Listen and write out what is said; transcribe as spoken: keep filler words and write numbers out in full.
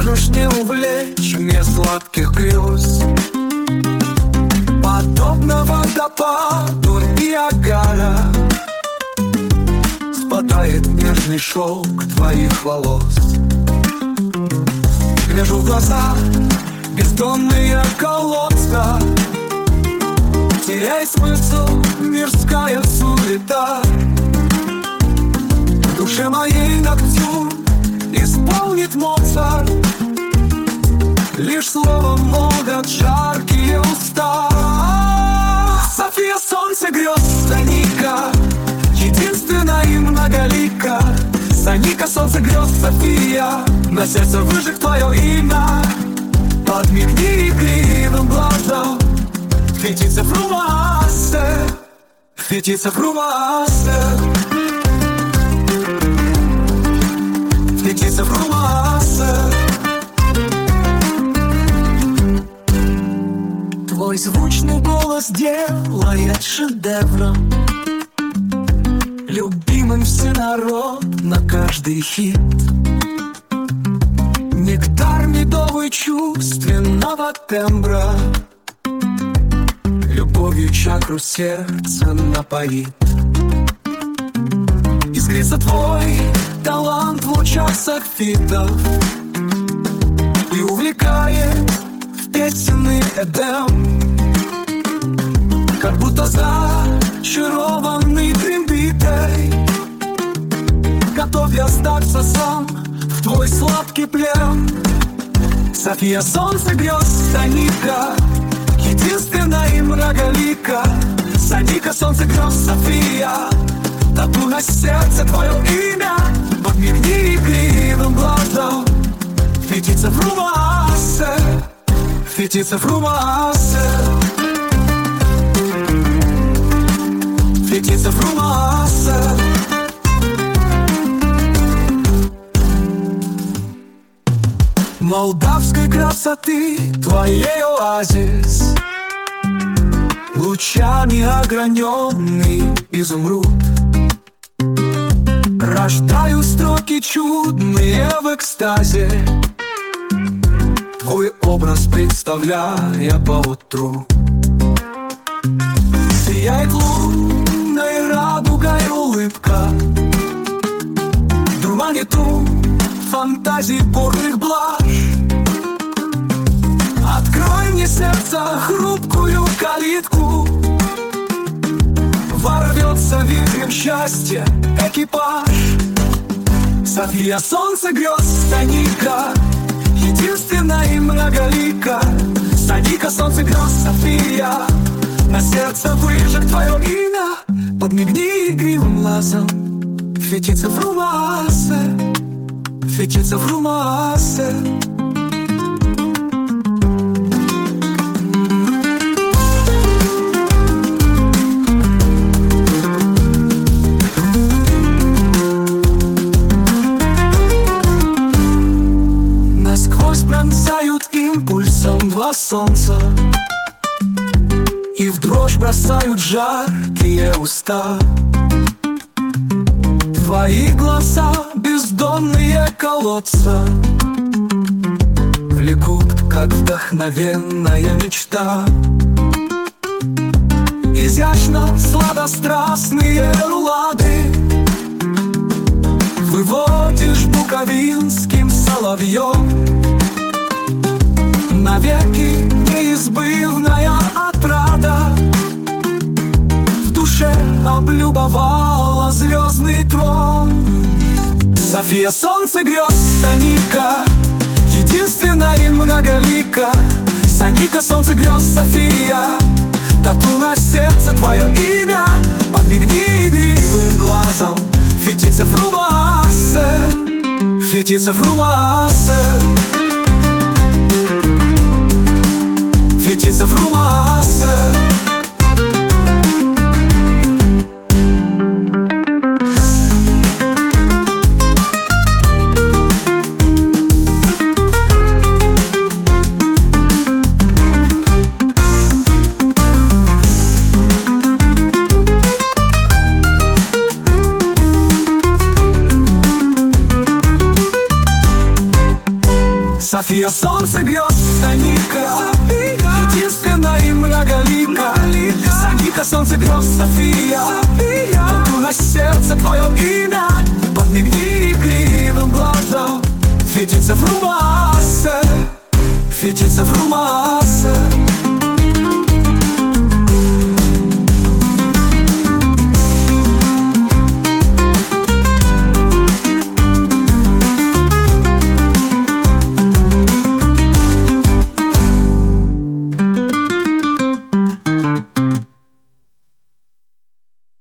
можешь не увлечь мне сладких грез. Подобно водопаду Ниагара спадает нежный шелк твоих волос. Гляжу в глаза, бездонные колодца, теряй смысл, мирская суета. В душе моей ноктюрн исполнит Моцарт, лишь словом молвят жаркие уста. София, солнце грез, Соника, единственная и многолика. Соника, солнце грез, София, на сердце выжег твое имя. Подмигни игривым глазом, Фетица Фрумаасе, Фетица Фрумаасе, Фетица Фрумаасе. Твой звучный голос делает шедевром, любимым всенарод на каждый хит. Нектар медовый чувственного тембра, любовью чакру сердца напоит. Искрится твой талант в лучах софитов и увлекает в песенный Эдем. Как будто зачарованный трембитой готов я сдаться сам в твой сладкий плен. София, солнце грез, Соника, единственная и многолика. Соника, солнце грез, София, тату на сердце твое имя. Подмигни игривым глазом, Фетица Фрумаасе, Фетица Фрумаасе, Фетица Фрумаасе. Молдавской красоты твоей оазис, лучами ограненный изумруд. Рождаю строки чудные в экстазе, твой образ представляя поутру. Сияет лунной радугой улыбка, дурманит ум фантазий бурных блажь. Открой мне сердце хрупкую калитку, ворвется вихрем счастья экипаж. София, солнце грез, Соника, единственная и многолика. Соника, солнце грез, София, на сердце выжег твое имя. Подмигни игривым глазом, Фетица Фрумаасе, Фетица Фрумаасе. Насквозь пронзают импульсом два солнца и в дрожь бросают жаркие уста. Твои глаза, бездонные колодца, влекут, как вдохновенная мечта. Изящно сладострастные рулады выводишь буковинским соловьем. Навеки неизбывная отрада в душе облюбовала звездный трон. София, солнце грез, Соника, единственная и многолика. Соника, солнце грез, София, тату на сердце твое имя. Подмигни игривым глазом, Фетица Фрумаасе, Фетица Фрумаасе, Фетица Фрумаасе. София, солнце бьет, Аника, единственная и многолика. Аника, солнце бьет, София, Тату на сердце твое имя. Подмигни игривым глазом, светится в румасе, светится в румасе.